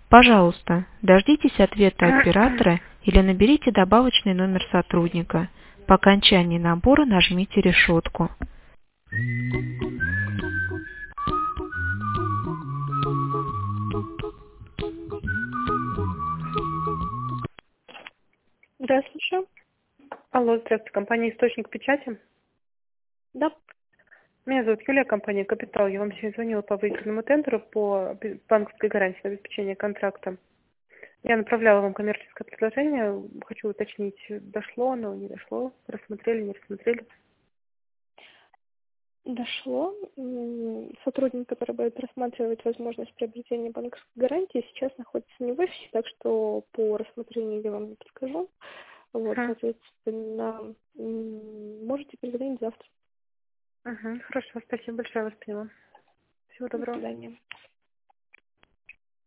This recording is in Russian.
Пожалуйста, дождитесь ответа оператора или наберите добавочный номер сотрудника. По окончании набора нажмите решетку. Здравствуйте. Алло, здравствуйте, компания «Источник печати». Да. Меня зовут Юлия, компания «Капитал». Я вам сегодня звонила по выигранному тендеру по банковской гарантии на обеспечение контракта. Я направляла вам коммерческое предложение. Хочу уточнить, дошло оно, не дошло, рассмотрели, не рассмотрели. Дошло. Сотрудник, который будет рассматривать возможность приобретения банковской гарантии, сейчас находится не в офисе, так что по рассмотрению я вам не подскажу. Вот, соответственно, можете перезвонить завтра. Хорошо, спасибо большое, вас поняла. Всего До доброго. свидания.